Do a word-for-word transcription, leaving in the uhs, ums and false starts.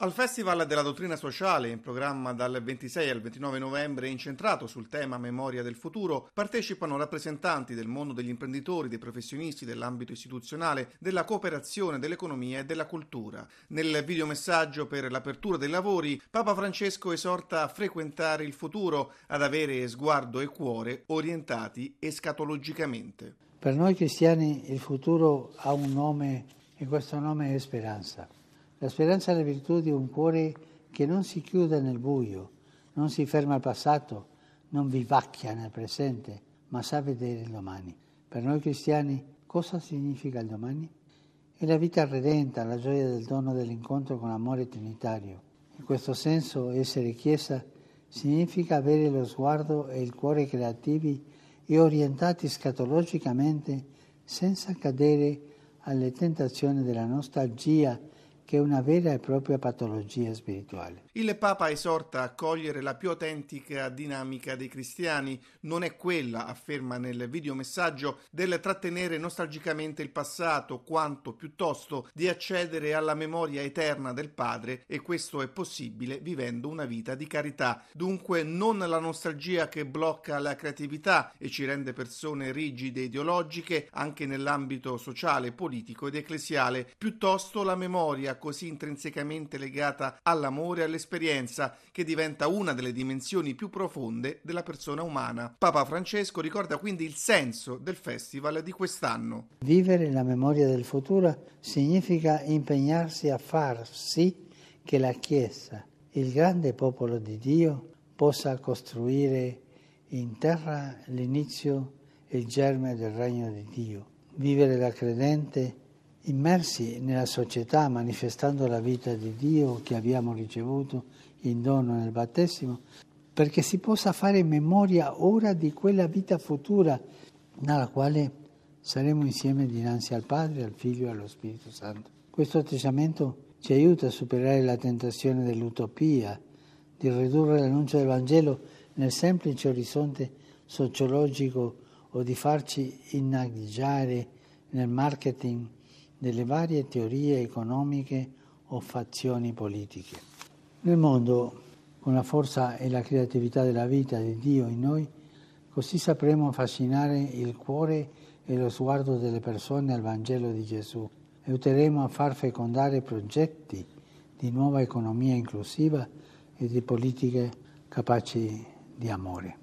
Al Festival della Dottrina Sociale, in programma dal ventisei al ventinove novembre, incentrato sul tema Memoria del futuro, partecipano rappresentanti del mondo degli imprenditori, dei professionisti, dell'ambito istituzionale, della cooperazione, dell'economia e della cultura. Nel videomessaggio per l'apertura dei lavori, Papa Francesco esorta a frequentare il futuro, ad avere sguardo e cuore orientati escatologicamente. Per noi cristiani il futuro ha un nome e questo nome è speranza. La speranza è la virtù di un cuore che non si chiude nel buio, non si ferma al passato, non vivacchia nel presente, ma sa vedere il domani. Per noi cristiani cosa significa il domani? È la vita redenta, la gioia del dono dell'incontro con l'amore trinitario. In questo senso essere Chiesa significa avere lo sguardo e il cuore creativi e orientati scatologicamente senza cadere alle tentazioni della nostalgia, che è una vera e propria patologia spirituale. Il Papa esorta a cogliere la più autentica dinamica dei cristiani. Non è quella, afferma nel videomessaggio, del trattenere nostalgicamente il passato, quanto piuttosto di accedere alla memoria eterna del Padre, e questo è possibile vivendo una vita di carità. Dunque non la nostalgia che blocca la creatività e ci rende persone rigide e ideologiche anche nell'ambito sociale, politico ed ecclesiale, piuttosto la memoria così intrinsecamente legata all'amore e all'esperienza, che diventa una delle dimensioni più profonde della persona umana. Papa Francesco ricorda quindi il senso del festival di quest'anno. Vivere la memoria del futuro significa impegnarsi a far sì che la Chiesa, il grande popolo di Dio, possa costruire in terra l'inizio e il germe del regno di Dio. Vivere da credente immersi nella società, manifestando la vita di Dio che abbiamo ricevuto in dono nel battesimo, perché si possa fare memoria ora di quella vita futura nella quale saremo insieme dinanzi al Padre, al Figlio e allo Spirito Santo. Questo atteggiamento ci aiuta a superare la tentazione dell'utopia, di ridurre l'annuncio del Vangelo nel semplice orizzonte sociologico o di farci innaggiare nel marketing delle varie teorie economiche o fazioni politiche. Nel mondo, con la forza e la creatività della vita di Dio in noi, così sapremo affascinare il cuore e lo sguardo delle persone al Vangelo di Gesù. Aiuteremo a far fecondare progetti di nuova economia inclusiva e di politiche capaci di amore.